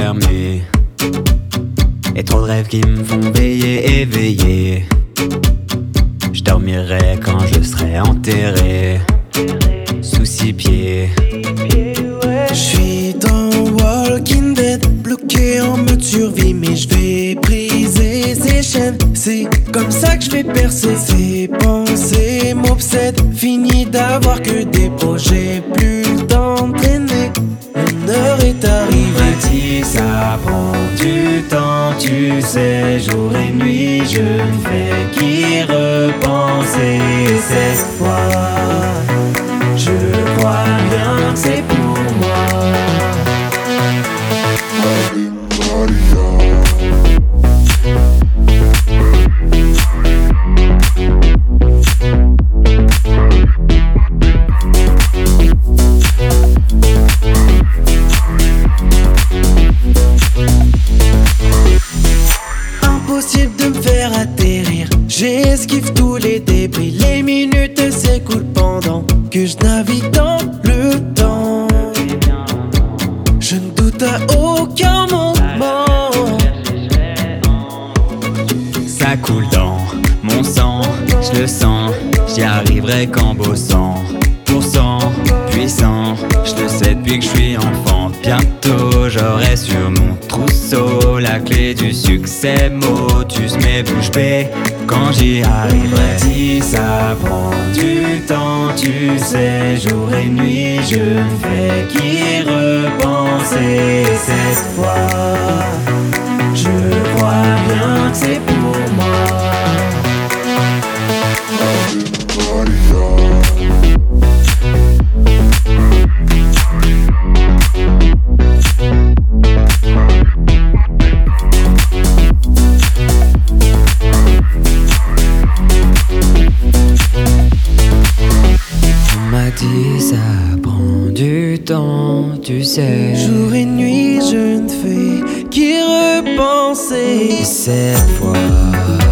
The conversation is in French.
fermés et trop de rêves qui me font veiller, éveiller. Je dormirai quand je serai enterré sous 6 pieds. J'suis dans Walking Dead, bloqué en mode survie, mais j'vais briser ces chaînes. C'est comme ça que j'vais percer. Ces pensées m'obsèdent, fini d'avoir que des projets, plus le temps de traîner. Mon heure est arrivée. Dit ça prend du temps, tu sais, jour et nuit, je ne fais qu'y repenser. Cette fois, je crois bien que c'est pour moi. Impossible de me faire atterrir. J'esquive tous les débris. Les minutes s'écoulent pendant que je navigue dans le temps. Je ne doute à aucun moment. Ça coule dans mon sang, je le sens. J'y arriverai qu'en bossant. Pourcent puissant, je le sais depuis que je suis enfant. Bientôt j'aurai sur mon trousseau la clé du succès. Motus, mes bouches bées quand j'y arriverai. Si ça prend du temps, tu sais, jour et nuit, je ne fais qu'y repenser. Cette fois, je crois bien que c'est pour moi. On m'a dit ça prend du temps, tu sais. Jour et nuit, je ne fais qu'y repenser. Cette fois